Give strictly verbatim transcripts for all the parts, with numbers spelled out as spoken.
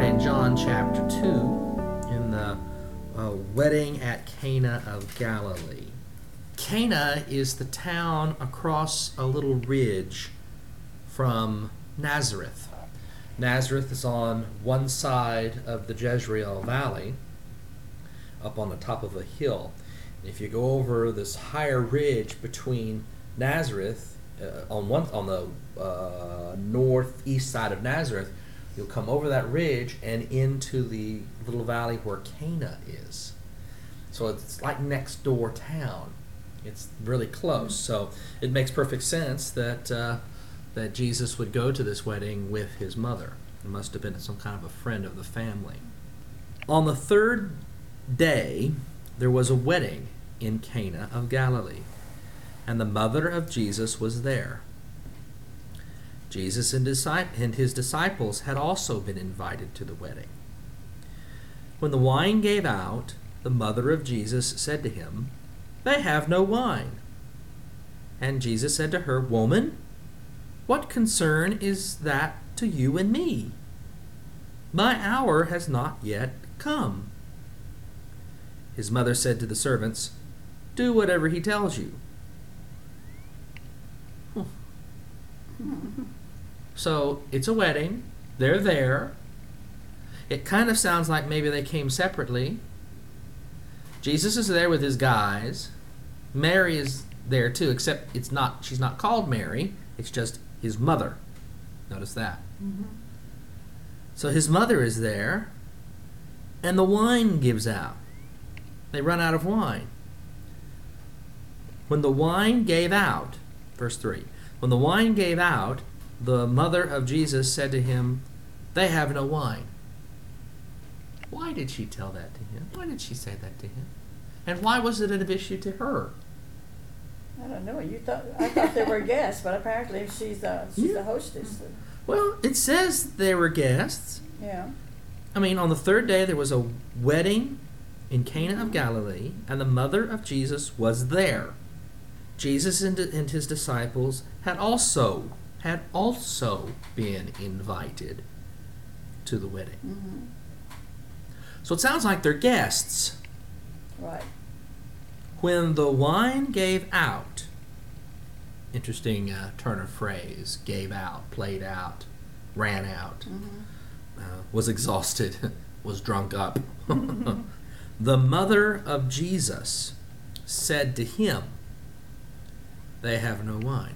start in John chapter two in the uh, wedding at Cana of Galilee. Cana is the town across a little ridge from Nazareth. Nazareth is on one side of the Jezreel Valley, up on the top of a hill. And if you go over this higher ridge between Nazareth, uh, on one on the uh, northeast side of Nazareth, you'll come over that ridge and into the little valley where Cana is. So it's like next door town. It's really close. So it makes perfect sense that uh, that Jesus would go to this wedding with his mother. It must have been some kind of a friend of the family. On the third day, there was a wedding in Cana of Galilee, and the mother of Jesus was there. Jesus and his disciples had also been invited to the wedding. When the wine gave out, the mother of Jesus said to him, "They have no wine." And Jesus said to her, "Woman, what concern is that to you and me? My hour has not yet come." His mother said to the servants, "Do whatever he tells you." So it's a wedding. They're there. It kind of sounds like maybe they came separately. Jesus is there with his guys. Mary is there too, except it's not. She's not called Mary. It's just his mother. Notice that. Mm-hmm. So his mother is there, and the wine gives out. They run out of wine. When the wine gave out, verse three, when the wine gave out, the mother of Jesus said to him, "They have no wine." Why did she tell that to him? Why did she say that to him? And why was it an issue to her? I don't know. You thought I thought they were guests, but apparently she's a she's Yeah. a hostess. Well, it says they were guests. Yeah. I mean, on the third day there was a wedding in Cana of Galilee, and the mother of Jesus was there. Jesus and, and his disciples had also had also been invited to the wedding. Mm-hmm. So it sounds like they're guests. Right. When the wine gave out, interesting uh, turn of phrase, gave out, played out, ran out, Mm-hmm. uh, was exhausted, was drunk up. The mother of Jesus said to him, "They have no wine."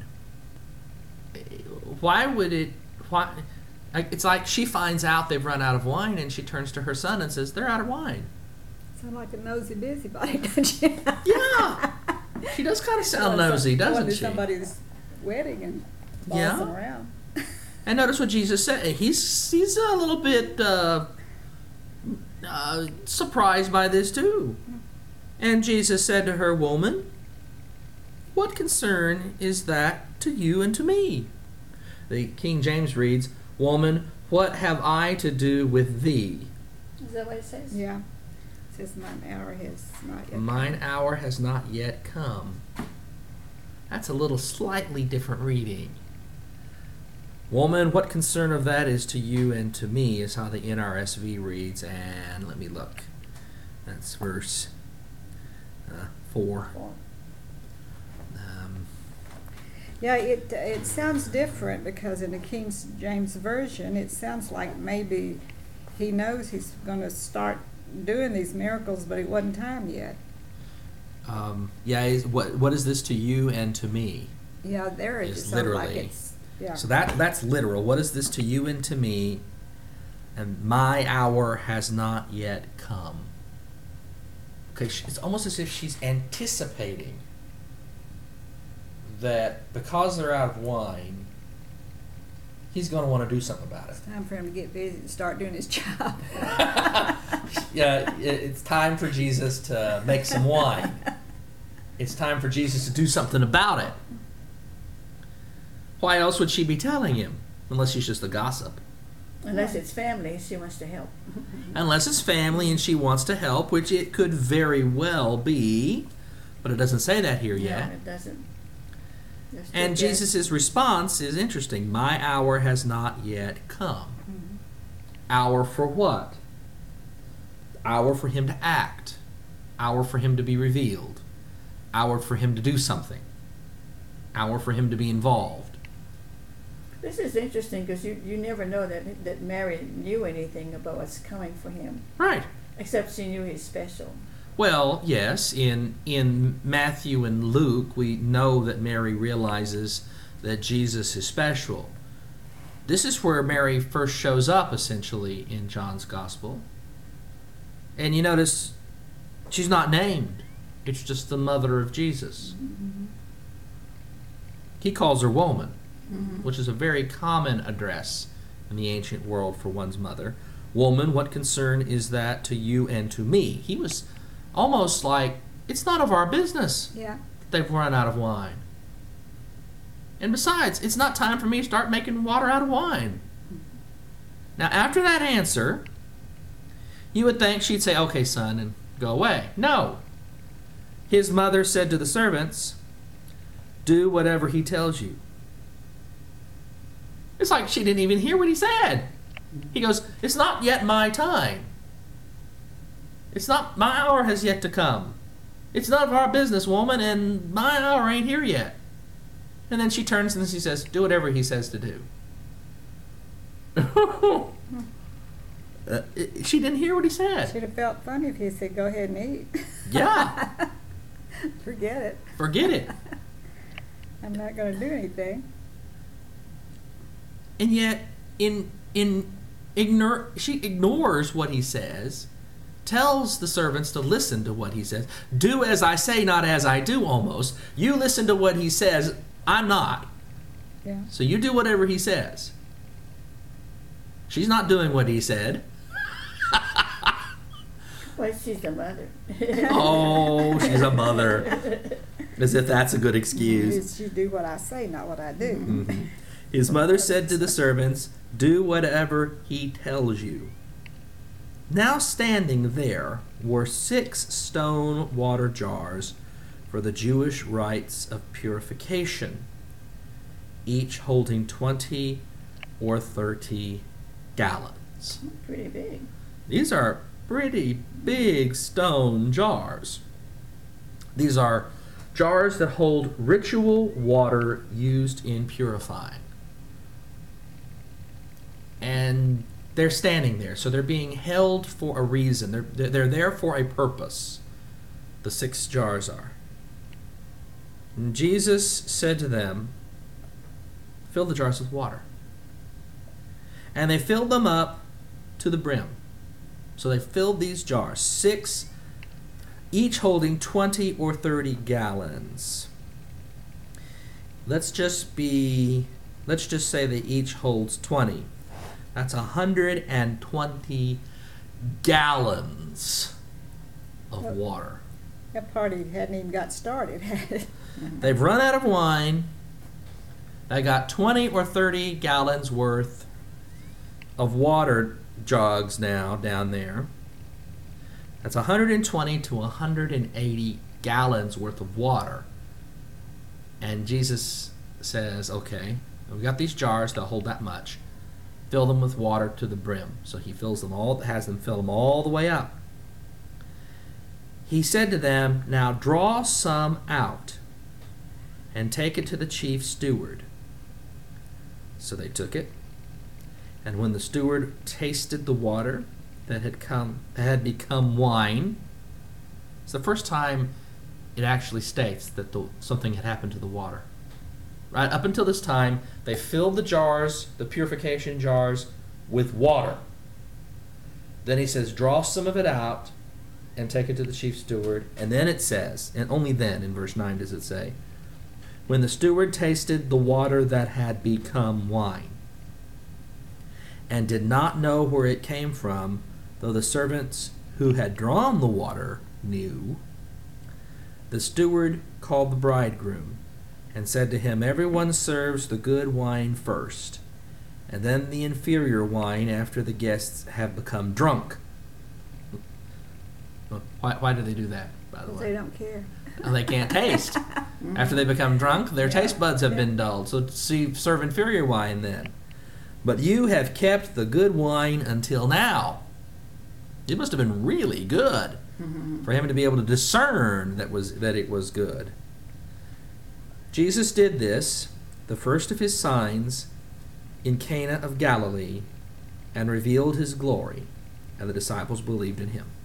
Why would it, why, it's like she finds out they've run out of wine and she turns to her son and says, "They're out of wine." Sound like a nosy busybody, don't you? Yeah. She does kind of sound nosy, doesn't Going to she? somebody's wedding and bossing Yeah. around. And notice what Jesus said. He's he's a little bit uh, uh, surprised by this too. And Jesus said to her, "Woman, what concern is that to you and to me?" The King James reads, "Woman, what have I to do with thee? Is that what it says? Yeah. It says mine hour has not yet Mine come. hour has not yet come." That's a little slightly different reading. "Woman, what concern of that is to you and to me," is how the N R S V reads. And let me look. That's verse uh, four. Four. Um, Yeah, it it sounds different because in the King James Version, it sounds like maybe he knows he's going to start doing these miracles, but it wasn't time yet. um, yeah, is, what what is this to you and to me? Yeah, there it It's just sounds like literally. it's, yeah. So that that's literal. What is this to you and to me? And my hour has not yet come. Okay, sh- it's almost as if she's anticipating that because they're out of wine, he's going to want to do something about it. It's time for him to get busy and start doing his job. Yeah, it- it's time for Jesus to make some wine. It's time for Jesus to do something about it. Why else would she be telling him? Unless she's just a gossip. Unless it's family, she wants to help. Unless it's family and she wants to help, which it could very well be, but it doesn't say that here yet. No, it doesn't. They're still And guests. Jesus' response is interesting. My hour has not yet come. Mhm. Hour for what? Hour for him to act. Hour for him to be revealed. Hour for him to do something. Hour for him to be involved. This is interesting because you, you never know that that Mary knew anything about what's coming for him, Right. except she knew he's special. Well, yes, in in Matthew and Luke, we know that Mary realizes that Jesus is special. This is where Mary first shows up, essentially, in John's Gospel. And you notice she's not named. It's just the mother of Jesus. Mm-hmm. He calls her woman, Mm-hmm. which is a very common address in the ancient world for one's mother. Woman, what concern is that to you and to me? He was almost like, it's not of our business Yeah. that they've run out of wine. And besides, it's not time for me to start making water out of wine. Now, after that answer, you would think she'd say, okay, son, and go away. No. His mother said to the servants, do whatever he tells you. It's like she didn't even hear what he said. He goes, it's not yet my time. It's not, my hour has yet to come. It's none of our business, woman, and my hour ain't here yet. And then she turns and she says, do whatever he says to do. uh, it- she didn't hear what he said. Should have felt funny if he said, go ahead and eat. Yeah, Forget it. forget it. I'm not going to do anything. And yet, in in ignore, she ignores what he says, tells the servants to listen to what he says. Do as I say, not as I do, almost. You listen to what he says, I'm not. Yeah. So you do whatever he says. She's not doing what he said. Well, she's the mother. Oh, she's a mother. As if that's a good excuse. You do what I say, not what I do. Mhm. His mother said to the servants, do whatever he tells you. Now standing there were six stone water jars for the Jewish rites of purification, each holding twenty or thirty gallons. Pretty big. These are pretty big stone jars. These are jars that hold ritual water used in purifying. And they're standing there, so they're being held for a reason. They're, they're, they're there for a purpose. The six jars are. And Jesus said to them, fill the jars with water. And they filled them up to the brim. So they filled these jars, six, each holding twenty or thirty gallons. Let's just be, let's just say that each holds twenty. That's one hundred twenty gallons of water. That party hadn't even got started, had it? They've run out of wine. They got twenty or thirty gallons worth of water jugs now down there. That's one hundred twenty to one hundred eighty gallons worth of water. And Jesus says, okay, we've got these jars that hold that much. Fill them with water to the brim. So he fills them all, has them fill them all the way up. He said to them, now draw some out and take it to the chief steward. So they took it. And when the steward tasted the water that had come that had become wine, it's the first time it actually states that the, something had happened to the water. Right up until this time, they filled the jars, the purification jars, with water. Then he says, draw some of it out and take it to the chief steward. And then it says, and only then in verse nine does it say, when the steward tasted the water that had become wine, and did not know where it came from, though the servants who had drawn the water knew, the steward called the bridegroom and said to him, everyone serves the good wine first, and then the inferior wine after the guests have become drunk. Why, why do they do that, by the Because way? they don't care. Well, they can't taste. After they become drunk, their Yeah. taste buds have Yeah. been dulled. So see, serve inferior wine then. but you have kept the good wine until now. It must have been really good for him to be able to discern that was that it was good. Jesus did this, the first of his signs, in Cana of Galilee, and revealed his glory, and the disciples believed in him.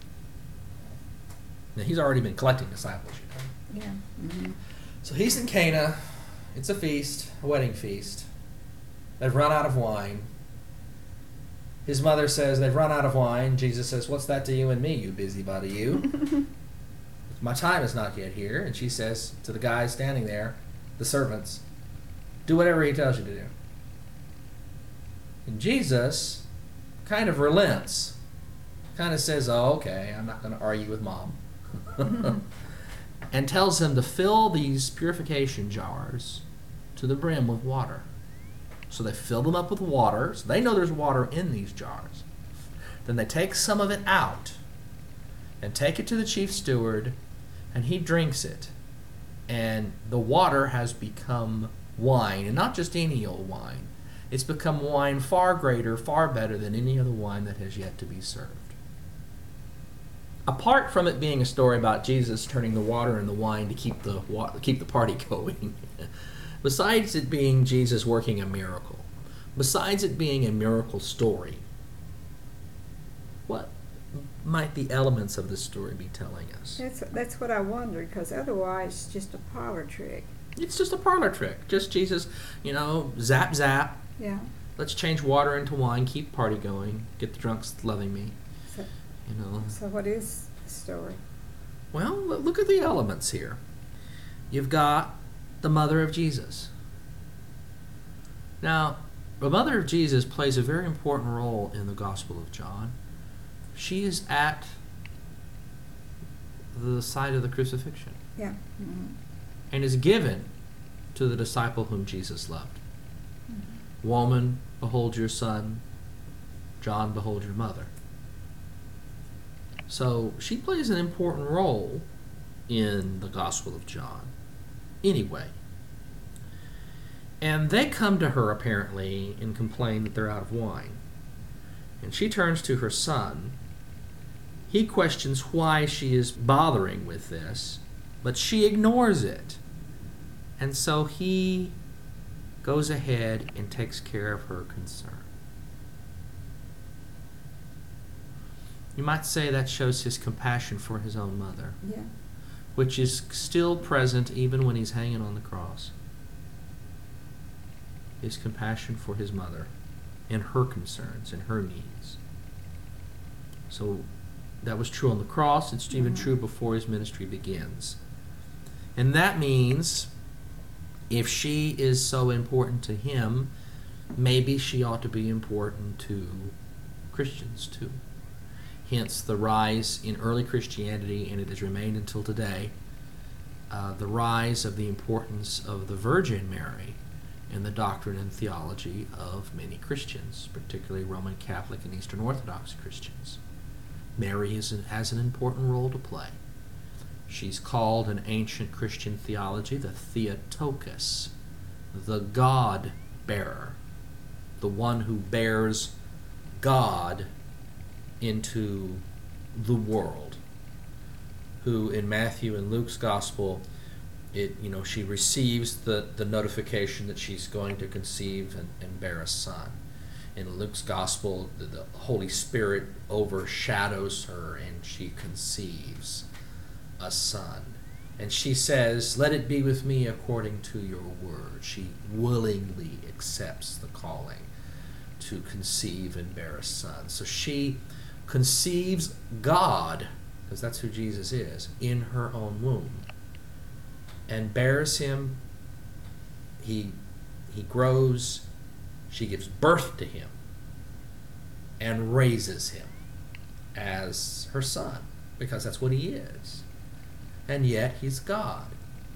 Now, he's already been collecting disciples, you know. Yeah. Mm-hmm. So he's in Cana. It's a feast, a wedding feast. They've run out of wine. His mother says, they've run out of wine. Jesus says, what's that to you and me, you busybody, you? My time is not yet here. And she says to the guys standing there, the servants, do whatever he tells you to do. And Jesus kind of relents. Kind of says, oh, okay, I'm not going to argue with mom. And tells them to fill these purification jars to the brim with water. So they fill them up with water. So they know there's water in these jars. Then they take some of it out and take it to the chief steward, and he drinks it. And the water has become wine, and not just any old wine. It's become wine far greater, far better than any other wine that has yet to be served. Apart from it being a story about Jesus turning the water into wine to keep the wa- keep the party going, besides it being Jesus working a miracle, besides it being a miracle story, what might the elements of this story be telling us? That's that's what I wondered, because otherwise it's just a parlor trick. It's just a parlor trick. Just Jesus, you know, zap, zap. Yeah. Let's change water into wine, keep party going, get the drunks loving me. So, You know. so what is the story? Well, l- look at the elements here. You've got the mother of Jesus. Now, the mother of Jesus plays a very important role in the Gospel of John. She is at the site of the crucifixion Yeah. Mm-hmm. and is given to the disciple whom Jesus loved. Woman, behold your son. John, behold your mother. So she plays an important role in the Gospel of John. Anyway. And they come to her, apparently, and complain that they're out of wine. And she turns to her son. He questions why she is bothering with this, but she ignores it. And so he goes ahead and takes care of her concern. You might say that shows his compassion for his own mother, Yeah. which is still present even when he's hanging on the cross. His compassion for his mother and her concerns and her needs. So that was true on the cross. It's even Mhm. true before his ministry begins. And that means if she is so important to him, maybe she ought to be important to Christians too. Hence the rise in early Christianity, and it has remained until today, uh, the rise of the importance of the Virgin Mary in the doctrine and theology of many Christians, particularly Roman Catholic and Eastern Orthodox Christians. Mary is an, has an important role to play. She's called in ancient Christian theology the Theotokos, the God-bearer, the one who bears God into the world, who in Matthew and Luke's gospel, it you know she receives the, the notification that she's going to conceive and, and bear a son. In Luke's gospel, the, the Holy Spirit overshadows her and she conceives a son. And she says, let it be with me according to your word. She willingly accepts the calling to conceive and bear a son. So she conceives God, because that's who Jesus is, in her own womb, and bears him. He, he grows, she gives birth to him, and raises him as her son, because that's what he is. And yet he's God.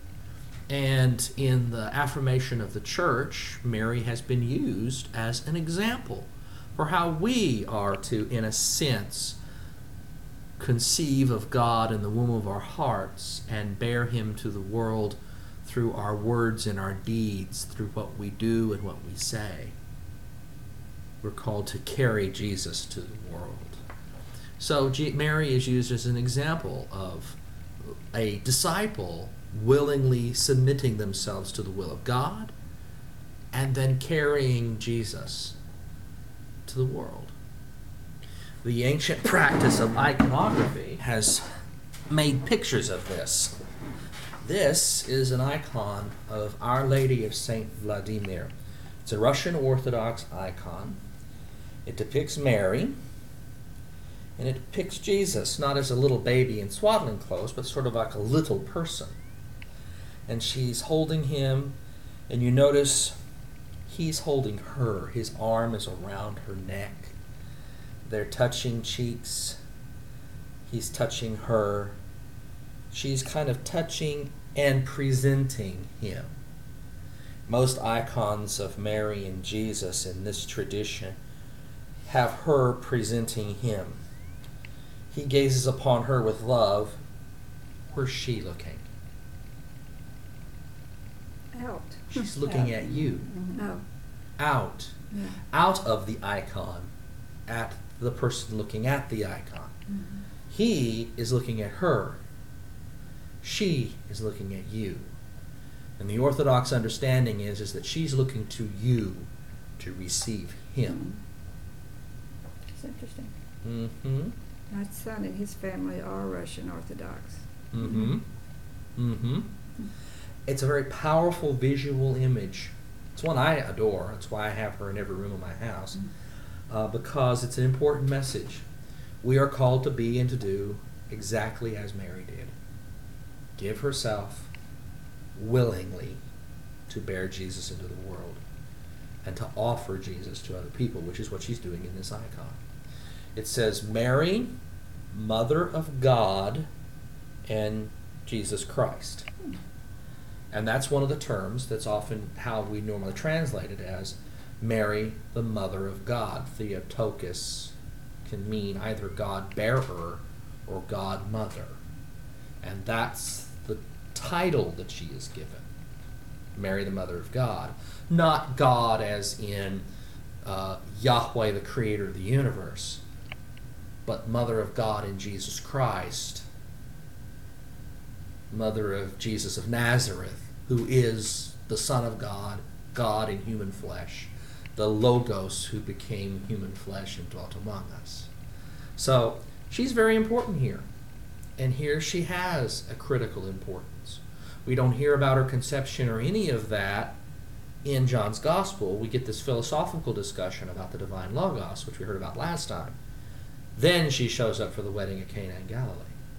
And in the affirmation of the church, Mary has been used as an example for how we are to, in a sense, conceive of God in the womb of our hearts and bear him to the world through our words and our deeds, through what we do and what we say. We're called to carry Jesus to the world. So G- Mary is used as an example of a disciple willingly submitting themselves to the will of God and then carrying Jesus to the world. The ancient practice of iconography has made pictures of this. This is an icon of Our Lady of Saint Vladimir. It's a Russian Orthodox icon. It depicts Mary, and it depicts Jesus, not as a little baby in swaddling clothes, but sort of like a little person. And she's holding him, and you notice he's holding her. His arm is around her neck. They're touching cheeks. He's touching her. She's kind of touching and presenting him. Most icons of Mary and Jesus in this tradition have her presenting him. He gazes upon her with love. Where's she looking? Out. She's looking at you. Oh. Out. Yeah. Out of the icon, at the person looking at the icon. Mm-hmm. He is looking at her. She is looking at you. And the Orthodox understanding is, is that she's looking to you to receive him. It's interesting. Mm-hmm. My son and his family are Russian Orthodox. Mm-hmm. Mm-hmm. It's a very powerful visual image. It's one I adore. That's why I have her in every room of my house. Uh, because it's an important message. We are called to be and to do exactly as Mary did. Give herself willingly to bear Jesus into the world and to offer Jesus to other people, which is what she's doing in this icon. It says, Mary, Mother of God and Jesus Christ. And that's one of the terms that's often how we normally translate it as Mary, the Mother of God. Theotokos can mean either God bearer or God mother. And that's the title that she is given. Mary, the Mother of God. Not God as in uh, Yahweh, the creator of the universe, but Mother of God in Jesus Christ. Mother of Jesus of Nazareth, who is the Son of God, God in human flesh, the Logos who became human flesh and dwelt among us. So she's very important here. And here she has a critical importance. We don't hear about her conception or any of that in John's Gospel. We get this philosophical discussion about the divine Logos, which we heard about last time. Then she shows up for the wedding at Cana in Galilee.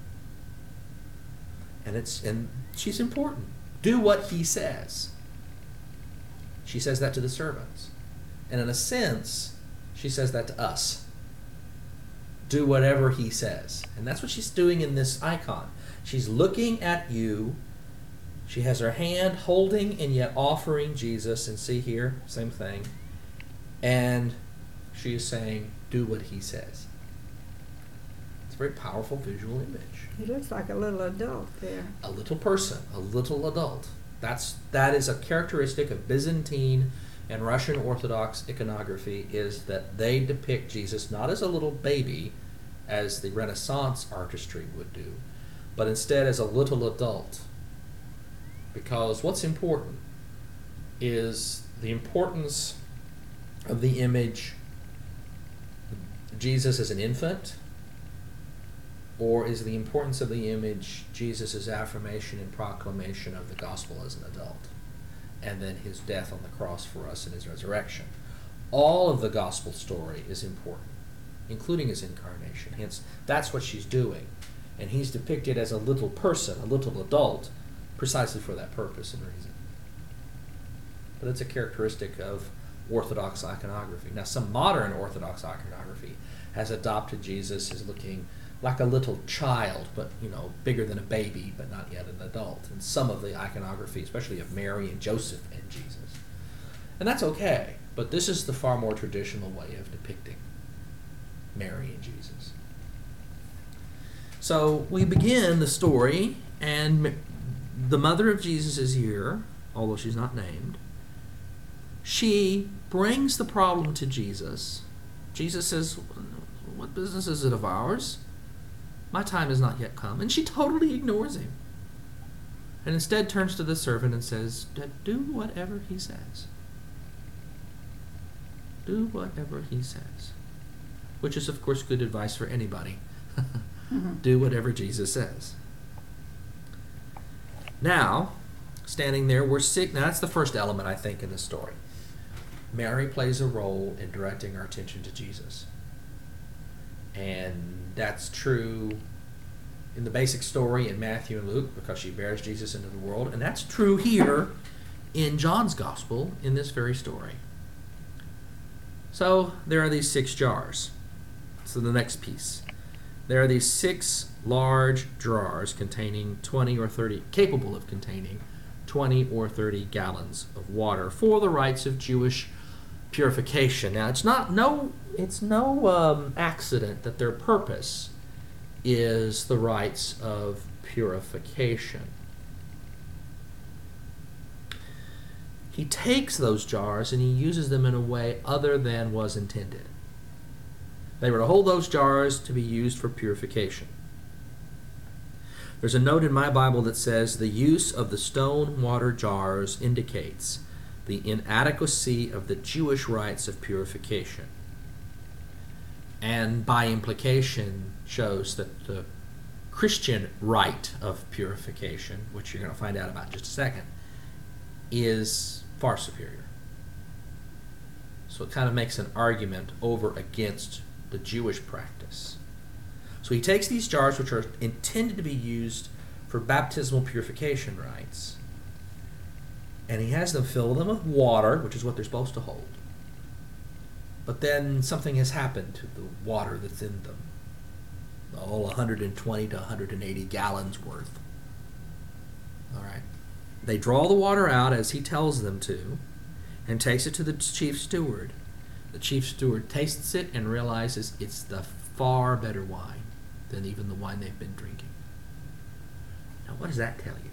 And it's and she's important. Do what he says. She says that to the servants. And in a sense, she says that to us. Do whatever he says. And that's what she's doing in this icon. She's looking at you. She has her hand holding and yet offering Jesus. And see here, same thing. And she is saying, do what he says. It's a very powerful visual image. He looks like a little adult there. A little person, a little adult. That's that is a characteristic of Byzantine and Russian Orthodox iconography, is that they depict Jesus not as a little baby, as the Renaissance artistry would do, but instead as a little adult. Because what's important is the importance of the image Jesus as an infant, or is the importance of the image Jesus' affirmation and proclamation of the gospel as an adult, and then his death on the cross for us and his resurrection. All of the gospel story is important, including his incarnation. Hence, that's what she's doing. And he's depicted as a little person, a little adult, precisely for that purpose and reason. But it's a characteristic of Orthodox iconography. Now, some modern Orthodox iconography has adopted Jesus as looking like a little child, but, you know, bigger than a baby, but not yet an adult. And some of the iconography, especially of Mary and Joseph and Jesus. And that's okay, but this is the far more traditional way of depicting Mary and Jesus. So we begin the story, and the mother of Jesus is here, although she's not named. she brings the problem to Jesus. Jesus says, what business is it of ours? My time has not yet come. And she totally ignores him. And instead turns to the servant and says, do whatever he says. Do whatever he says. Which is, of course, good advice for anybody. Mm-hmm. Do whatever Jesus says. Now, standing there, we're sick. Now, that's the first element, I think, in the story. Mary plays a role in directing our attention to Jesus. And that's true in the basic story in Matthew and Luke, because she bears Jesus into the world. And that's true here in John's Gospel in this very story. So there are these six jars. So the next piece. There are these six large jars containing twenty or thirty, capable of containing twenty or thirty gallons of water for the rites of Jewish purification. Now, it's not no, it's no um, accident that their purpose is the rites of purification. He takes those jars and he uses them in a way other than was intended. They were to hold those jars to be used for purification. There's a note in my Bible that says the use of the stone water jars indicates the inadequacy of the Jewish rites of purification, and by implication shows that the Christian rite of purification, which you're going to find out about in just a second, is far superior. So it kind of makes an argument over against the Jewish practice. So he takes these jars, which are intended to be used for baptismal purification rites, and he has them fill them with water, which is what they're supposed to hold. But then something has happened to the water that's in them. Oh, one hundred twenty to one hundred eighty gallons worth. All right. They draw the water out as he tells them to, and takes it to the chief steward. The chief steward tastes it and realizes it's the far better wine than even the wine they've been drinking. Now, what does that tell you?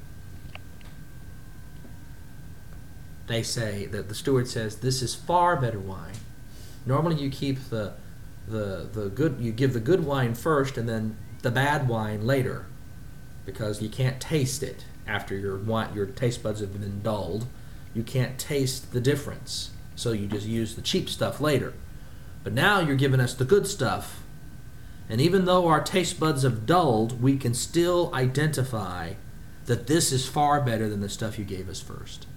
They say that the steward says, this is far better wine. Normally you keep the the the good you give the good wine first and then the bad wine later, because you can't taste it after your wine, your taste buds have been dulled. You can't taste the difference, so you just use the cheap stuff later. But now you're giving us the good stuff, and even though our taste buds have dulled, we can still identify that this is far better than the stuff you gave us first.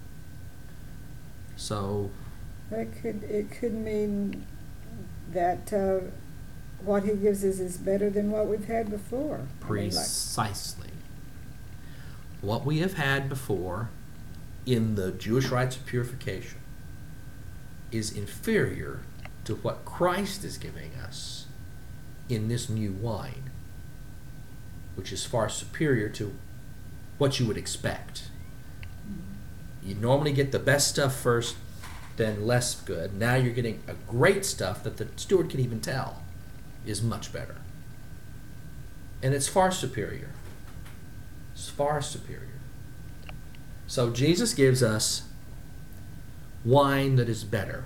So That could, it could mean that uh, what he gives us is better than what we've had before. I mean, like- precisely. What we have had before in the Jewish rites of purification is inferior to what Christ is giving us in this new wine, which is far superior to what you would expect. You normally get the best stuff first, then less good. Now you're getting a great stuff that the steward can even tell is much better. And it's far superior. It's far superior. So Jesus gives us wine that is better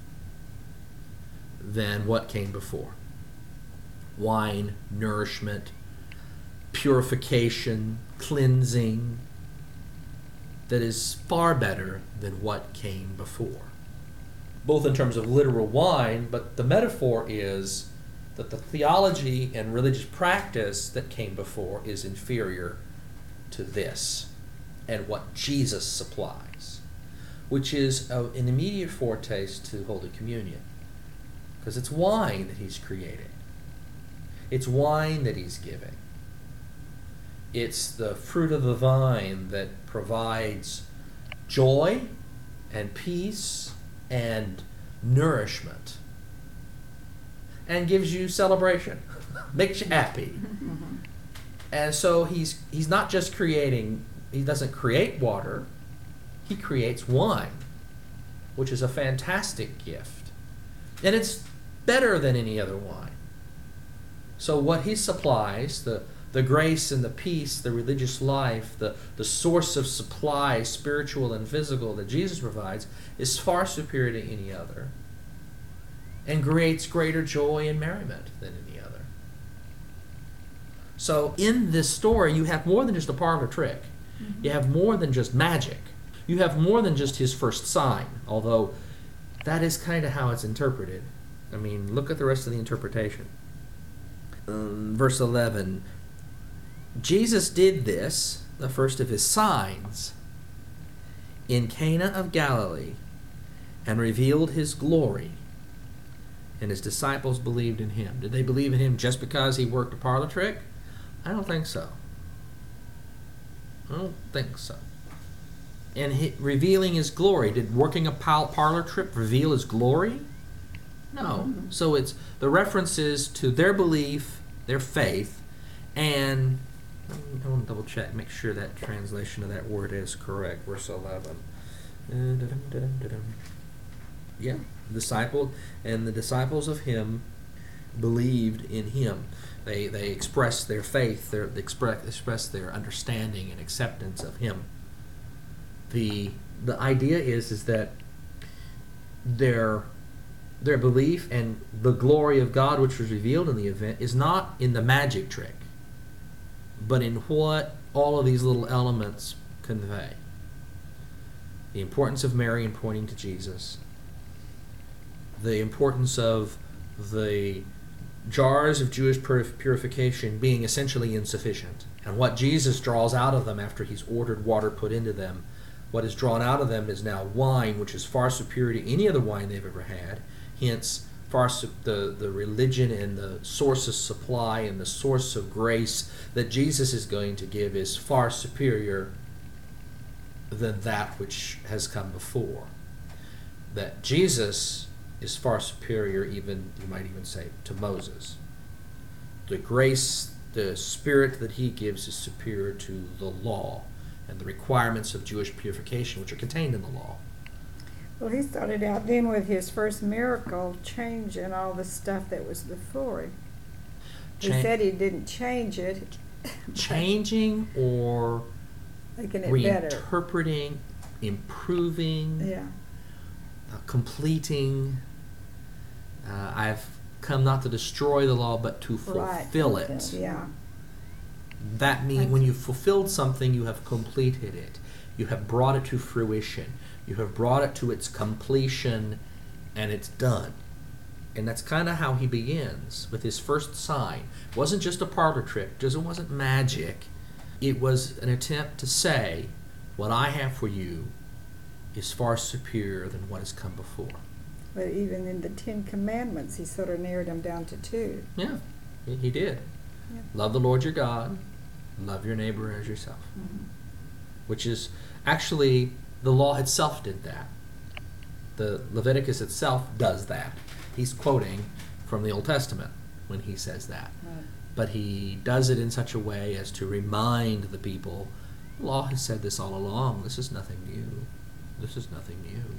than what came before. Wine, nourishment, purification, cleansing, that is far better than what came before. Both in terms of literal wine, but the metaphor is that the theology and religious practice that came before is inferior to this and what Jesus supplies, which is a, an immediate foretaste to Holy Communion, because it's wine that he's creating. It's wine that he's giving. It's the fruit of the vine that provides joy and peace and nourishment and gives you celebration, makes you happy. And so he's he's not just creating, he doesn't create water, he creates wine, which is a fantastic gift. And it's better than any other wine. So what he supplies, the, the grace and the peace, the religious life, the, the source of supply, spiritual and physical, that Jesus provides is far superior to any other and creates greater joy and merriment than any other. So in this story, you have more than just a parlor trick. Mm-hmm. You have more than just magic. You have more than just his first sign, although that is kind of how it's interpreted. I mean, look at the rest of the interpretation. Um, verse eleven, Jesus did this, the first of his signs, in Cana of Galilee, and revealed his glory, and his disciples believed in him. Did they believe in him just because he worked a parlor trick? I don't think so. I don't think so. And he, revealing his glory, did working a parlor trick reveal his glory? No. Mm-hmm. So it's the references to their belief, their faith, and I want to double check, make sure that translation of that word is correct. Verse eleven. Yeah, disciple and the disciples of him believed in him. They they expressed their faith, their they express expressed their understanding and acceptance of him. The the idea is is that their their belief and the glory of God which was revealed in the event is not in the magic trick, but in what all of these little elements convey. The importance of Mary in pointing to Jesus. The importance of the jars of Jewish purification being essentially insufficient, and what Jesus draws out of them after he's ordered water put into them. What is drawn out of them is now wine, which is far superior to any other wine they've ever had. Hence, far su- the, the religion and the source of supply and the source of grace that Jesus is going to give is far superior than that which has come before. That Jesus is far superior, even, you might even say, to Moses. The grace, the spirit that he gives is superior to the law and the requirements of Jewish purification, which are contained in the law. Well, he started out then with his first miracle, changing all the stuff that was before him. He Cha- said he didn't change it. Changing or Making it better. reinterpreting, improving, Yeah. uh, completing. Uh, I've come not to destroy the law, but to fulfill Right. it. Yeah. That means when you've fulfilled something, you have completed it. You have brought it to fruition. You have brought it to its completion, and it's done. And that's kind of how he begins with his first sign. It wasn't just a parlor trick, just it wasn't magic. It was an attempt to say, what I have for you is far superior than what has come before. But even in the Ten Commandments, he sort of narrowed them down to two. Yeah, he, he did. Yeah. Love the Lord your God, love your neighbor as yourself. Mm-hmm. Which is actually, the law itself did that. The Leviticus itself does that. He's quoting from the Old Testament when he says that. Right. But he does it in such a way as to remind the people, the law has said this all along. This is nothing new. This is nothing new.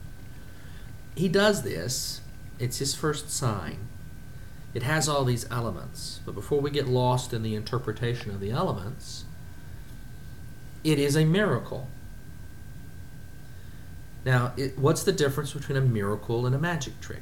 He does this. It's his first sign. It has all these elements. But before we get lost in the interpretation of the elements, it is a miracle. Now, it, what's the difference between a miracle and a magic trick?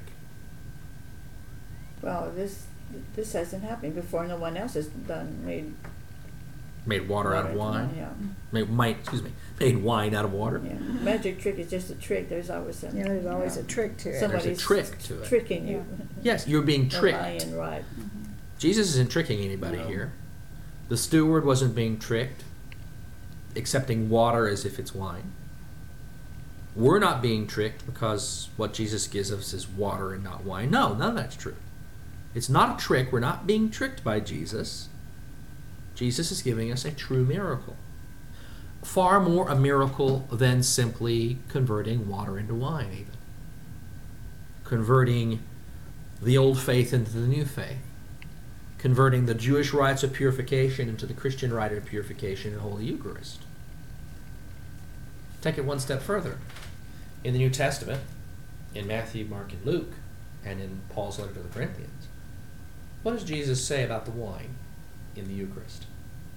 Well, this this hasn't happened before. No one else has done made Made water, out of into wine? Yeah. Made, might, excuse me, made wine out of water? Yeah. Magic trick is just a trick. There's always some. Yeah, there's always yeah. a trick to it. Some- Somebody's trick to it. tricking you. Yes, you're being Or tricked. lying, right. Jesus isn't tricking anybody No. here. The steward wasn't being tricked, accepting water as if it's wine. We're not being tricked because what Jesus gives us is water and not wine. No, none of that's true. It's not a trick. We're not being tricked by Jesus. Jesus is giving us a true miracle. Far more a miracle than simply converting water into wine, even. Converting the old faith into the new faith. Converting the Jewish rites of purification into the Christian rite of purification in Holy Eucharist. Take it one step further. In the New Testament, in Matthew, Mark, and Luke, and in Paul's letter to the Corinthians, what does Jesus say about the wine? in the Eucharist.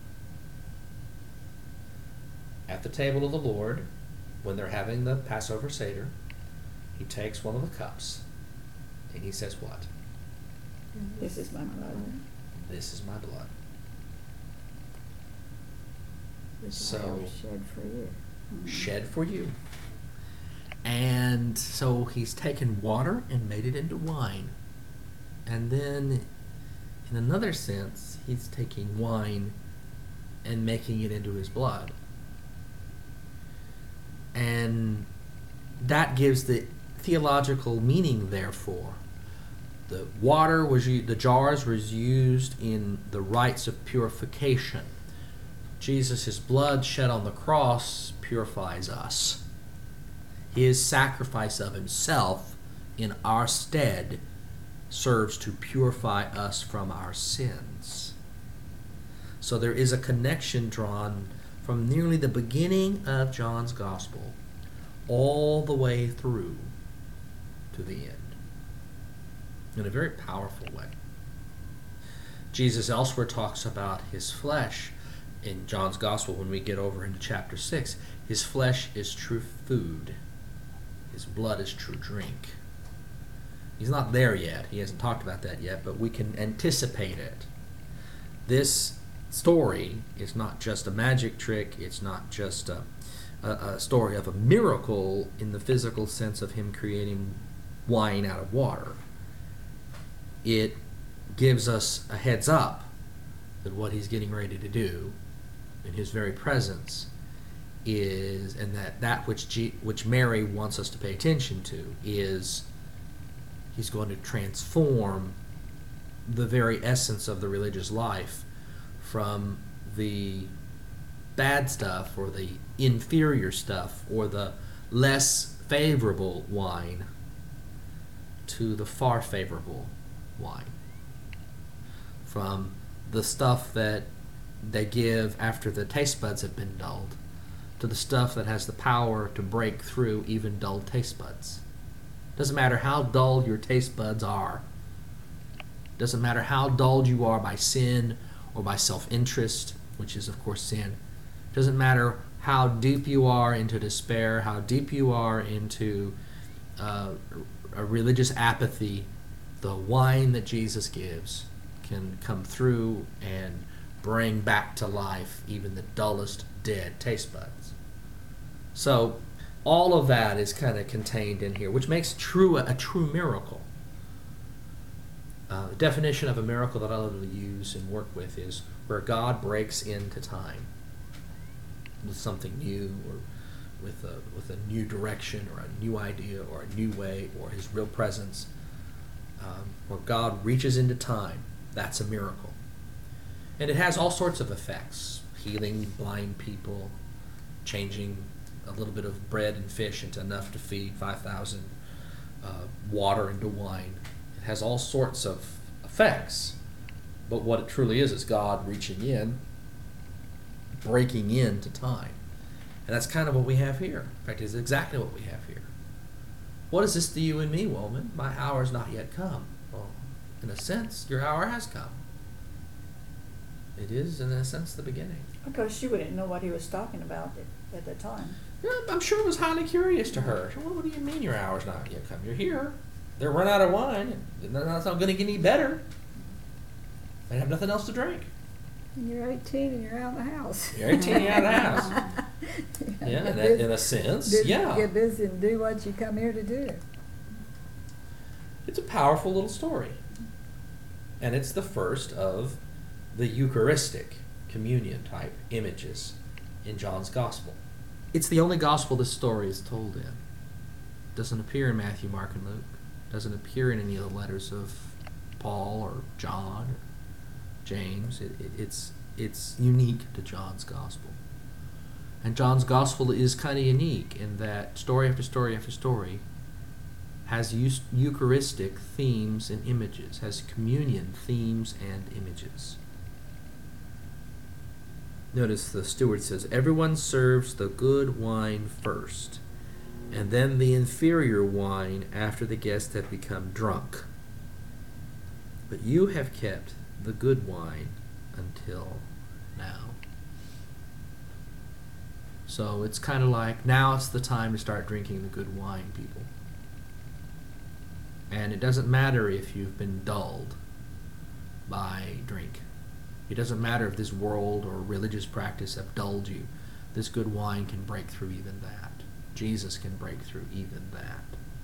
At the table of the Lord, when they're having the Passover Seder, he takes one of the cups and he says what? This is my blood. This is my blood. Which So- I have shed for you. Shed for you. And so he's taken water and made it into wine. And then, in another sense, he's taking wine and making it into his blood. And that gives the theological meaning, therefore. The water was u- the jars was used in the rites of purification. Jesus' blood shed on the cross purifies us. His sacrifice of himself in our stead serves to purify us from our sins. So there is a connection drawn from nearly the beginning of John's Gospel all the way through to the end in a very powerful way. Jesus elsewhere talks about his flesh in John's Gospel when we get over into chapter six. His flesh is true food. His blood is true drink. He's not there yet. He hasn't talked about that yet, but we can anticipate it. This story is not just a magic trick. It's not just a, a, a story of a miracle in the physical sense of him creating wine out of water. It gives us a heads up that what he's getting ready to do in his very presence is, and that that which G, which Mary wants us to pay attention to is he's going to transform the very essence of the religious life from the bad stuff or the inferior stuff or the less favorable wine to the far favorable wine. From the stuff that they give after the taste buds have been dulled to the stuff that has the power to break through even dull taste buds. Doesn't matter how dull your taste buds are. Doesn't matter how dulled you are by sin or by self-interest, which is of course sin. Doesn't matter how deep you are into despair, how deep you are into uh, a religious apathy. The wine that Jesus gives can come through and bring back to life even the dullest dead taste buds. So all of that is kind of contained in here, which makes true a, a true miracle. Uh, the definition of a miracle that I love to use and work with is where God breaks into time with something new, or with a, with a new direction, or a new idea, or a new way, or his real presence. Um, where God reaches into time, that's a miracle. And it has all sorts of effects: healing blind people, changing a little bit of bread and fish into enough to feed five thousand, uh, water into wine. It has all sorts of effects, but what it truly is is God reaching in, breaking into time. And that's kind of what we have here. In fact, it's exactly what we have here. What is this to you and me, woman? My hour has not yet come. Well, in a sense, your hour has come. It is, in a sense, the beginning. Because she wouldn't know what he was talking about at, at the time. Yeah, I'm sure it was highly curious to her. Well, what do you mean your hour's not yet come? You're here. They're run out of wine. And that's not going to get any better. They have nothing else to drink. And you're eighteen and you're out of the house. You're eighteen, you're out of the house. Yeah, in a, in a sense, Busy- yeah. Get busy and do what you come here to do. It's a powerful little story. And it's the first of the Eucharistic communion type images in John's Gospel. It's the only Gospel this story is told in. It doesn't appear in Matthew, Mark, and Luke. It doesn't appear in any of the letters of Paul or John or James. It, it, it's, it's unique to John's Gospel. And John's Gospel is kind of unique in that story after story after story has eus- Eucharistic themes and images, has communion themes and images. Notice the steward says, everyone serves the good wine first, and then the inferior wine after the guests have become drunk. But you have kept the good wine until now. So it's kind of like, now it's the time to start drinking the good wine, people. And it doesn't matter if you've been dulled by drink. It doesn't matter if this world or religious practice have dulled you. This good wine can break through even that. Jesus can break through even that.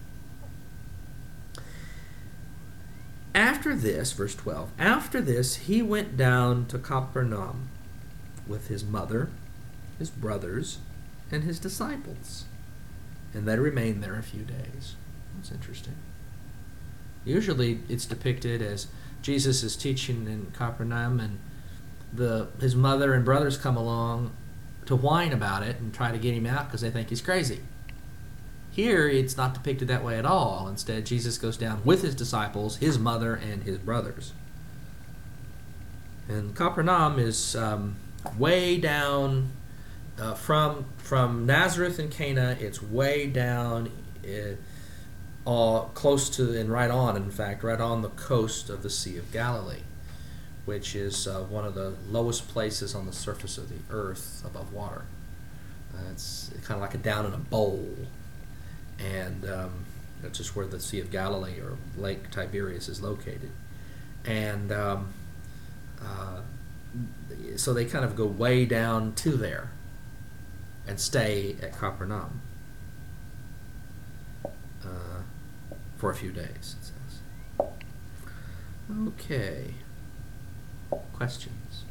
After this, verse twelve, after this he went down to Capernaum with his mother, his brothers, and his disciples. And they remained there a few days. That's interesting. Usually it's depicted as Jesus is teaching in Capernaum and the his mother and brothers come along to whine about it and try to get him out because they think he's crazy. Here it's not depicted that way at all. Instead, Jesus goes down with his disciples, his mother, and his brothers. And Capernaum is um, way down uh, from from Nazareth and Cana. It's way down, uh, uh, close to and right on, in fact, right on the coast of the Sea of Galilee, which is uh, one of the lowest places on the surface of the earth above water. Uh, it's kind of like a down in a bowl. And um, that's just where the Sea of Galilee or Lake Tiberias is located. And um, uh, so they kind of go way down to there and stay at Capernaum uh, for a few days, it says. Okay. Questions?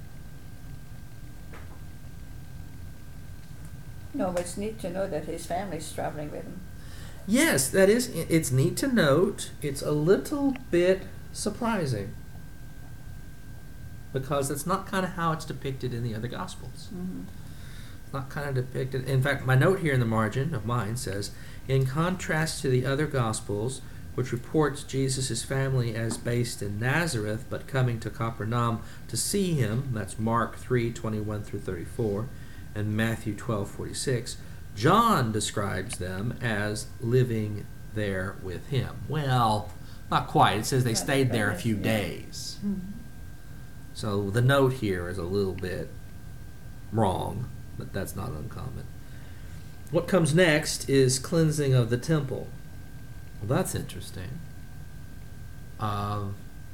No, but it's neat to know that his family's traveling with him. Yes, that is, it's neat to note. It's a little bit surprising because that's not kind of how it's depicted in the other Gospels. Mm-hmm. It's not kind of depicted. In fact, my note here in the margin of mine says, in contrast to the other Gospels, which reports Jesus' family as based in Nazareth but coming to Capernaum to see him, that's Mark three twenty-one through thirty-four, and Matthew twelve forty-six, John describes them as living there with him. Well, not quite. It says they stayed there a few days. Mm-hmm. So the note here is a little bit wrong, but that's not uncommon. What comes next is cleansing of the temple. Well, that's interesting. Um,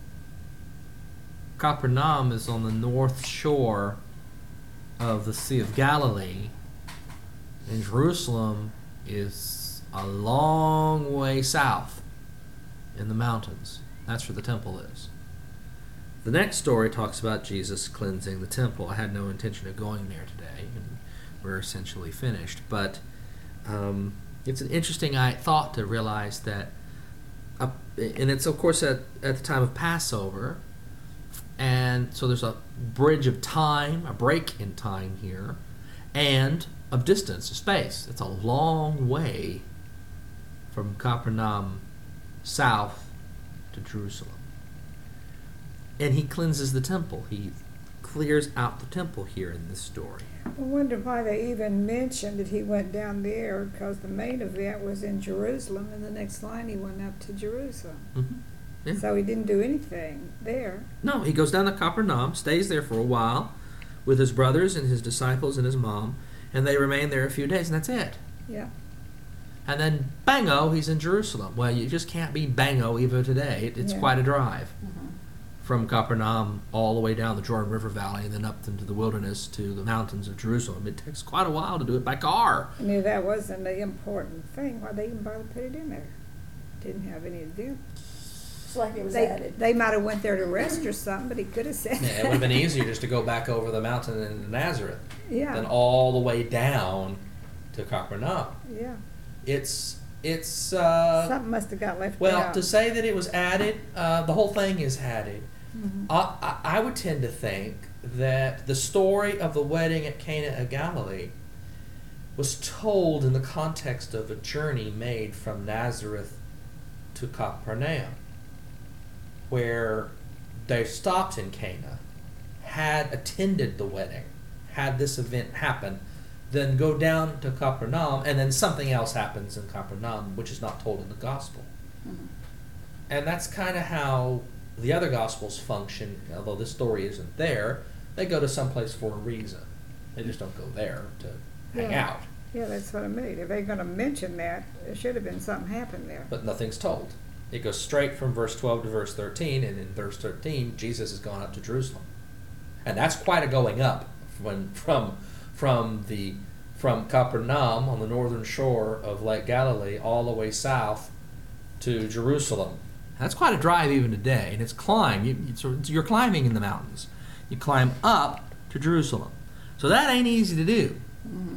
Capernaum is on the north shore of the Sea of Galilee, and Jerusalem is a long way south in the mountains. That's where the temple is. The next story talks about Jesus cleansing the temple. I had no intention of going there today, and we're essentially finished. But um, it's an interesting thought to realize that, uh, and it's of course at, at the time of Passover, and so there's a bridge of time, a break in time here, and of distance, of space. It's a long way from Capernaum south to Jerusalem. And he cleanses the temple. He clears out the temple here in this story. I wonder why they even mentioned that he went down there, because the main event was in Jerusalem, and the next line he went up to Jerusalem. Mm-hmm. Yeah. So he didn't do anything there. No, he goes down to Capernaum, stays there for a while with his brothers and his disciples and his mom, and they remain there a few days, and that's it. Yeah. And then, bango, he's in Jerusalem. Well, you just can't be bango even today. It, it's Yeah. quite a drive. Mm-hmm. From Capernaum all the way down the Jordan River Valley and then up into the wilderness to the mountains of Jerusalem. It takes quite a while to do it by car. I knew that wasn't the important thing. Why they even bother put it in there? Didn't have any event. It's like it was They, added. they might have went there to rest or something, but he could have said Yeah, it would have been easier just to go back over the mountain into Nazareth Yeah. than all the way down to Capernaum. Yeah. It's it's uh, Something must have got left well out. to say that it was added. Uh, the whole thing is added. Mhm. I, I, I would tend to think that the story of the wedding at Cana of Galilee was told in the context of a journey made from Nazareth to Capernaum, where they stopped in Cana, had attended the wedding, had this event happen, then go down to Capernaum, and then something else happens in Capernaum, which is not told in the gospel. Mhm. And that's kind of how the other Gospels function, although this story isn't there, they go to someplace for a reason. They just don't go there to hang Yeah. out. Yeah, that's what I mean. If they're gonna mention that, there should have been something happened there. But nothing's told. It goes straight from verse twelve to verse thirteen, and in verse thirteen, Jesus has gone up to Jerusalem. And that's quite a going up when, from, from, the, from Capernaum on the northern shore of Lake Galilee all the way south to Jerusalem. That's quite a drive even today, and it's climb. You, it's, you're climbing in the mountains. You climb up to Jerusalem. So that ain't easy to do. Mm-hmm.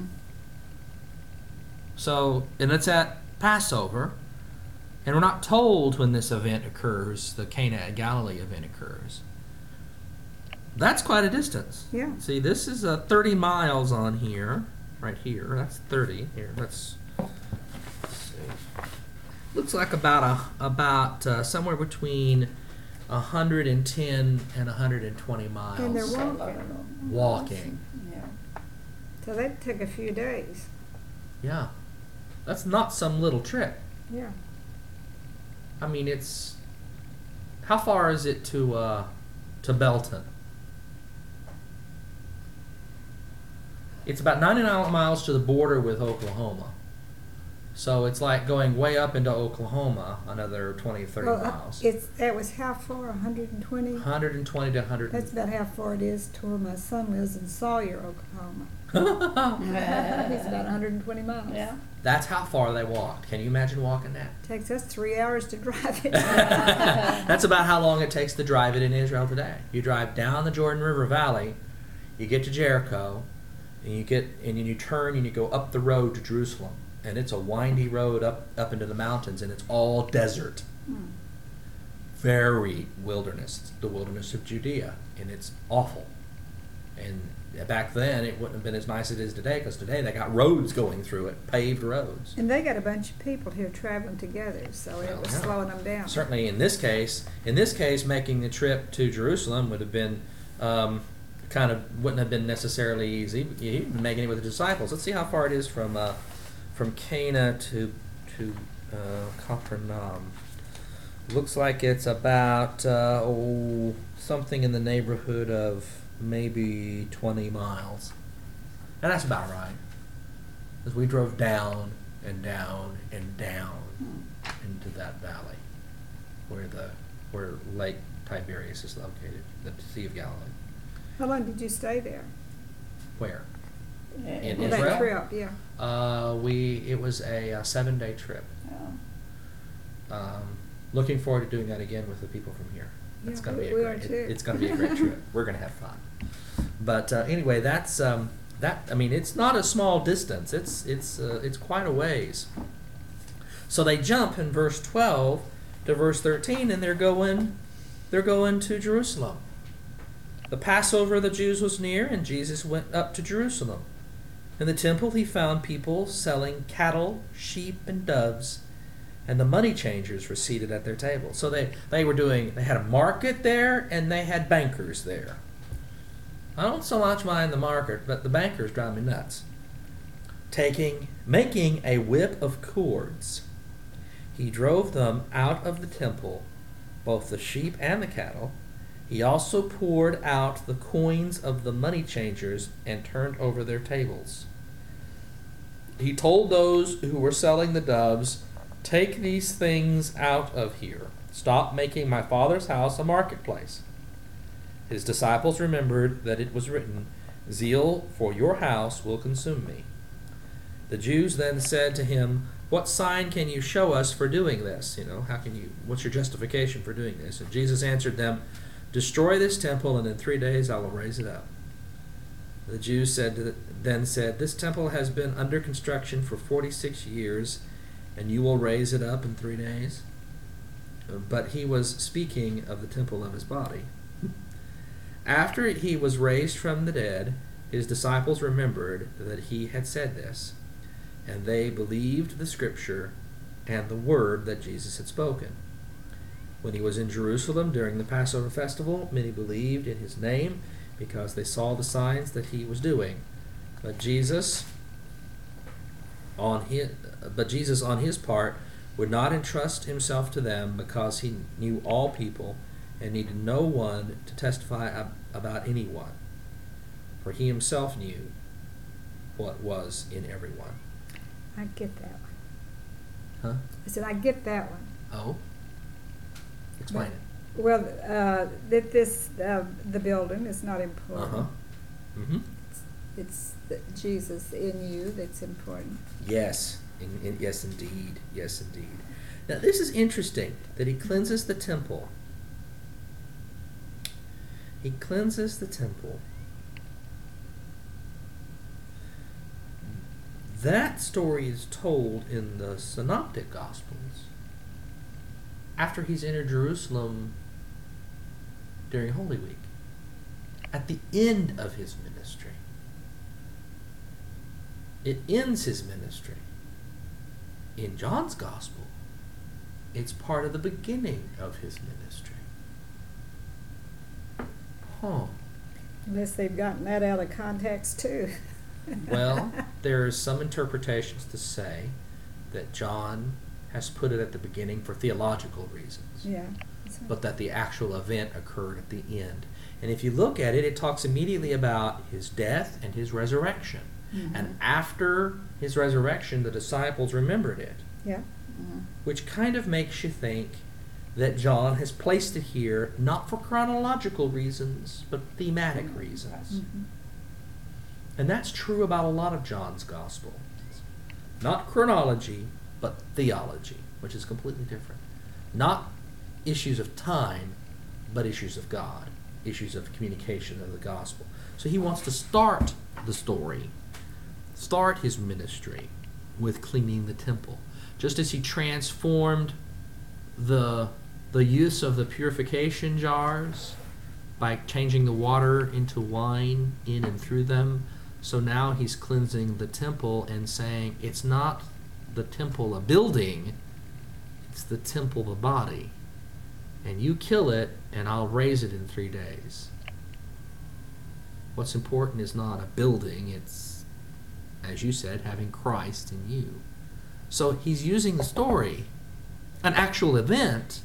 So, and it's at Passover, and we're not told when this event occurs, the Cana of Galilee event occurs. That's quite a distance. Yeah. See, this is uh, thirty miles on here, right here. That's thirty. Here, let's, let's see. Looks like about a about uh, somewhere between one hundred ten and one hundred twenty miles. And they're So, walking. Walking. Yeah. So that took a few days. Yeah, that's not some little trip. Yeah. I mean, it's how far is it to uh, to Belton? It's about ninety-nine miles to the border with Oklahoma. So it's like going way up into Oklahoma, another twenty, thirty Well, uh, miles. it's, that was how far, a hundred and twenty? one hundred twenty to one hundred. That's about how far it is to where my son lives in Sawyer, Oklahoma. He's about a hundred and twenty miles. Yeah. That's how far they walked. Can you imagine walking that? Takes us three hours to drive it. That's about how long it takes to drive it in Israel today. You drive down the Jordan River Valley, you get to Jericho, and you get and then you turn and you go up the road to Jerusalem. And it's a windy road up, up into the mountains, and it's all desert. Hmm. Very wilderness. It's the wilderness of Judea, and it's awful. And back then, it wouldn't have been as nice as it is today, because today they got roads going through it, paved roads. And they got a bunch of people here traveling together, so it Well, was yeah. slowing them down. Certainly, in this case, in this case, making the trip to Jerusalem would have been um, kind of wouldn't have been necessarily easy. You'd been making it with the disciples. Let's see how far it is from uh, from Cana to to uh, Capernaum. Looks like it's about uh, oh, something in the neighborhood of maybe twenty miles, and that's about right. As we drove down and down and down into that valley, where the where Lake Tiberias is located, the Sea of Galilee. How long did you stay there? Where? In Well, Israel? that trip, yeah. Uh, we it was a, uh seven-day trip. Oh. Um, looking forward to doing that again with the people from here. It's Yeah, gonna we- be a we great. are it- too. it's gonna be a great trip. We're gonna have fun. But uh, anyway, that's um, that. I mean, it's not a small distance. It's it's uh, it's quite a ways. So they jump in verse twelve to verse thirteen, and they're going they're going to Jerusalem. The Passover of the Jews was near, and Jesus went up to Jerusalem. In the temple he found people selling cattle, sheep, and doves, and the money changers were seated at their tables. So they, they were doing, they had a market there, and they had bankers there. I don't so much mind the market, but the bankers drive me nuts. Taking, making a whip of cords, he drove them out of the temple, both the sheep and the cattle. He also poured out the coins of the money changers and turned over their tables. He told those who were selling the doves, "Take these things out of here. Stop making my Father's house a marketplace." His disciples remembered that it was written, "Zeal for your house will consume me." The Jews then said to him, "What sign can you show us for doing this? You know, how can you? What's your justification for doing this?" And Jesus answered them, "Destroy this temple, and in three days I will raise it up." The Jews said to, then said, "This temple has been under construction for forty-six years, and you will raise it up in three days?" But he was speaking of the temple of his body. After he was raised from the dead, his disciples remembered that he had said this, and they believed the scripture and the word that Jesus had spoken. When he was in Jerusalem during the Passover festival, many believed in his name because they saw the signs that he was doing. But Jesus, on his, but Jesus on his part, would not entrust himself to them because he knew all people and needed no one to testify ab- about anyone, for he himself knew what was in everyone. I get that one. Huh? I said, I get that one. Oh? Explain it. Well, uh, that this, uh, the building is not important. Uh-huh. Mm-hmm. It's the Jesus in you that's important. Yes. In, in, yes, indeed. Yes, indeed. Now, this is interesting, that he cleanses the temple. He cleanses the temple. That story is told in the Synoptic Gospels after he's entered Jerusalem during Holy Week, at the end of his ministry. It ends his ministry. In John's Gospel, it's part of the beginning of his ministry. Huh. Unless they've gotten that out of context too. Well, there are some interpretations to say that John has put it at the beginning for theological reasons, Yeah. but that the actual event occurred at the end. And if you look at it, it talks immediately about his death and his resurrection. Mhm. And after his resurrection, the disciples remembered it, Yeah. Mhm. which kind of makes you think that John has placed it here not for chronological reasons, but thematic reasons. Mhm. And that's true about a lot of John's Gospel. Not chronology, but theology, which is completely different. Not issues of time, but issues of God, issues of communication of the gospel. So he wants to start the story, start his ministry with cleaning the temple. Just as he transformed the, the use of the purification jars by changing the water into wine in and through them, so now he's cleansing the temple and saying it's not the temple a building, it's the temple the body. And you kill it, and I'll raise it in three days. What's important is not a building, it's, as you said, having Christ in you. So he's using the story, an actual event,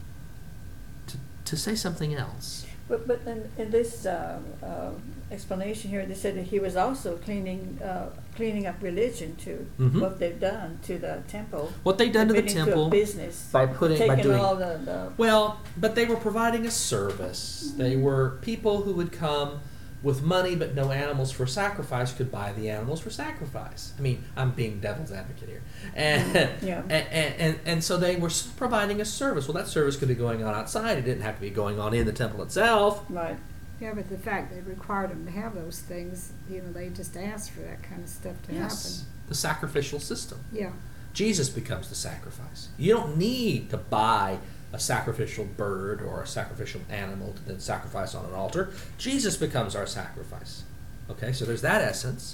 to, to say something else. But, but in, in this uh, uh, explanation here, they said that he was also cleaning, uh, cleaning up religion too. Mhm. What they've done to the temple. What they've done to the They've been into temple a business by putting, by taking doing all the, the Well, but they were providing a service. They were people who would come with money but no animals for sacrifice could buy the animals for sacrifice. I mean, I'm being devil's advocate here. And, Yeah. and, and, and, and so they were s- providing a service. Well, that service could be going on outside. It didn't have to be going on in the temple itself. right. Yeah, but the fact they required them to have those things, you know, they just asked for that kind of stuff to Yes, the sacrificial system. happen. Yeah. Jesus becomes the sacrifice. You don't need to buy a sacrificial bird or a sacrificial animal to then sacrifice on an altar. Jesus becomes our sacrifice. Okay, so there's that essence.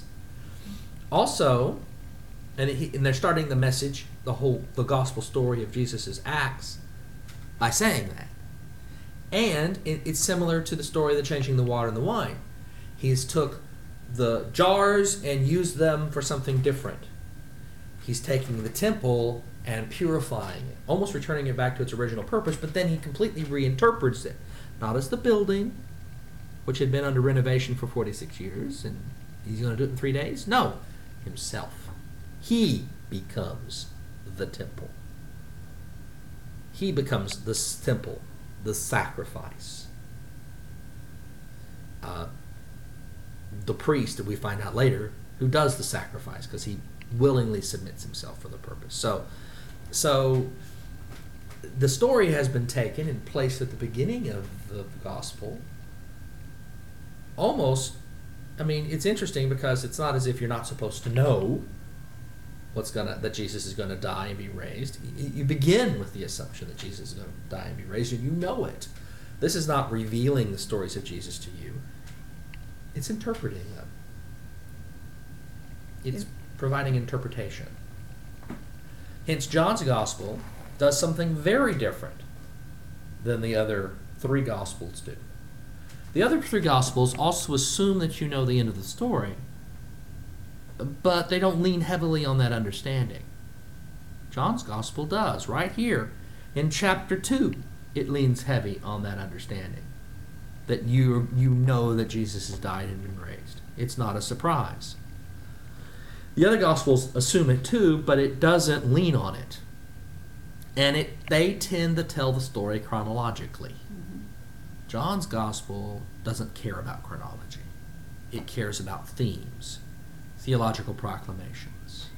Also, and, he, and they're starting the message, the whole, the gospel story of Jesus' acts by saying that. And it, it's similar to the story of the changing the water and the wine. He's took the jars and used them for something different. He's taking the temple and purifying it, almost returning it back to its original purpose, but then he completely reinterprets it. Not as the building, which had been under renovation for forty-six years, and he's going to do it in three days. No, himself. He becomes the temple. He becomes the s- temple, the sacrifice. Uh, the priest, that we find out later, who does the sacrifice, because he willingly submits himself for the purpose. So, so the story has been taken and placed at the beginning of the gospel. Almost, I mean, it's interesting because it's not as if you're not supposed to know what's gonna that Jesus is going to die and be raised. You, you begin with the assumption that Jesus is going to die and be raised, and you know it. This is not revealing the stories of Jesus to you. It's interpreting them. It's providing interpretation. Hence, John's gospel does something very different than the other three gospels do. The other three gospels also assume that you know the end of the story, but they don't lean heavily on that understanding. John's gospel does. Right here in chapter two, it leans heavy on that understanding, that you you know that Jesus has died and been raised. It's not a surprise. The other Gospels assume it too, but it doesn't lean on it. And it they tend to tell the story chronologically. Mm-hmm. John's Gospel doesn't care about chronology. It cares about themes, theological proclamations.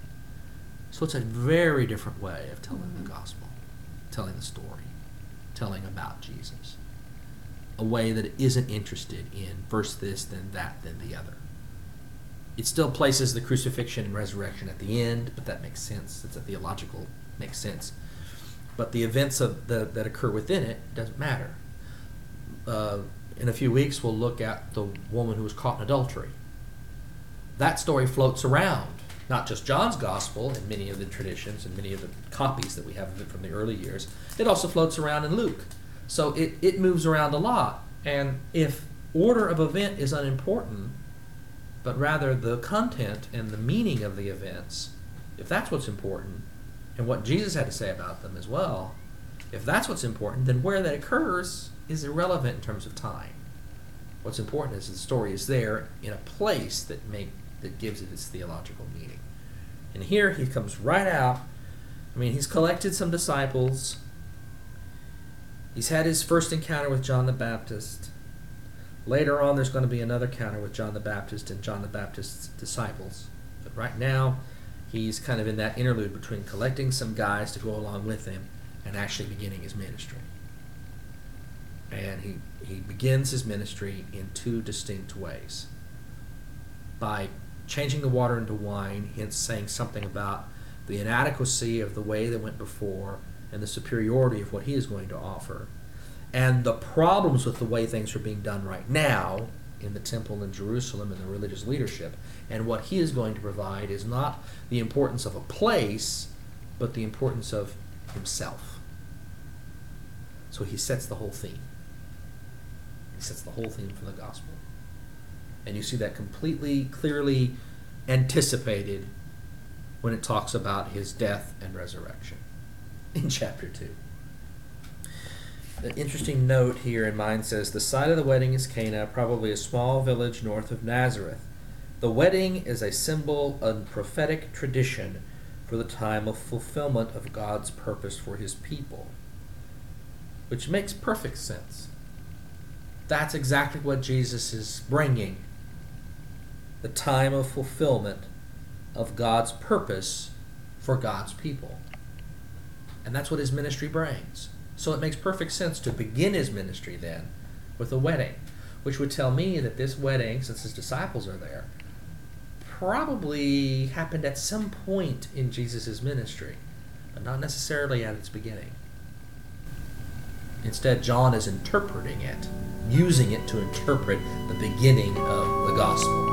So it's a very different way of telling Mm-hmm. the Gospel, telling the story, telling about Jesus. A way that it isn't interested in first this, then that, then the other. It still places the crucifixion and resurrection at the end, but that makes sense. It's a theological, makes sense. But the events of the, that occur within it doesn't matter. Uh, in a few weeks, we'll look at the woman who was caught in adultery. That story floats around, not just John's Gospel in many of the traditions and many of the copies that we have of it from the early years. It also floats around in Luke. So it, it moves around a lot. And if order of event is unimportant, but rather the content and the meaning of the events, if that's what's important, and what Jesus had to say about them as well, if that's what's important, then where that occurs is irrelevant in terms of time. What's important is the story is there in a place that make that gives it its theological meaning. And here he comes right out. I mean, he's collected some disciples. He's had his first encounter with John the Baptist. Later on, there's going to be another encounter with John the Baptist and John the Baptist's disciples. But right now, he's kind of in that interlude between collecting some guys to go along with him and actually beginning his ministry. And he, he begins his ministry in two distinct ways. By changing the water into wine, hence saying something about the inadequacy of the way that went before and the superiority of what he is going to offer, and the problems with the way things are being done right now in the temple in Jerusalem and the religious leadership. And what he is going to provide is not the importance of a place, but the importance of himself. So he sets the whole theme. He sets the whole theme for the gospel. And you see that completely, clearly anticipated when it talks about his death and resurrection in chapter two. An interesting note here in mine says, the site of the wedding is Cana, probably a small village north of Nazareth. The wedding is a symbol and prophetic tradition for the time of fulfillment of God's purpose for his people, which makes perfect sense. That's exactly what Jesus is bringing. The time of fulfillment of God's purpose for God's people. And that's what his ministry brings. So it makes perfect sense to begin his ministry then with a wedding, which would tell me that this wedding, since his disciples are there, probably happened at some point in Jesus' ministry, but not necessarily at its beginning. Instead, John is interpreting it, using it to interpret the beginning of the gospel.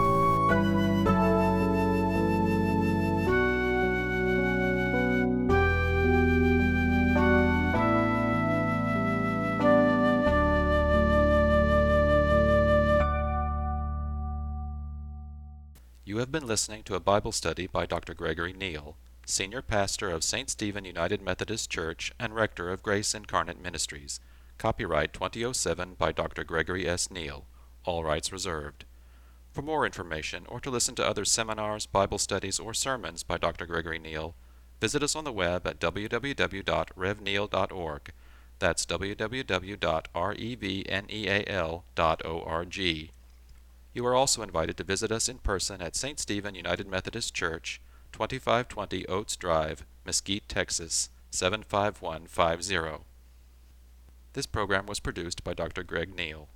You have been listening to a Bible study by Doctor Gregory Neal, Senior Pastor of Saint Stephen United Methodist Church and Rector of Grace Incarnate Ministries. Copyright twenty oh seven by Doctor Gregory S. Neal. All rights reserved. For more information or to listen to other seminars, Bible studies, or sermons by Doctor Gregory Neal, visit us on the web at w w w dot rev neal dot org. That's w w w dot rev neal dot org. You are also invited to visit us in person at Saint Stephen United Methodist Church, twenty-five twenty Oates Drive, Mesquite, Texas, seven five one five zero. This program was produced by Doctor Greg Neal.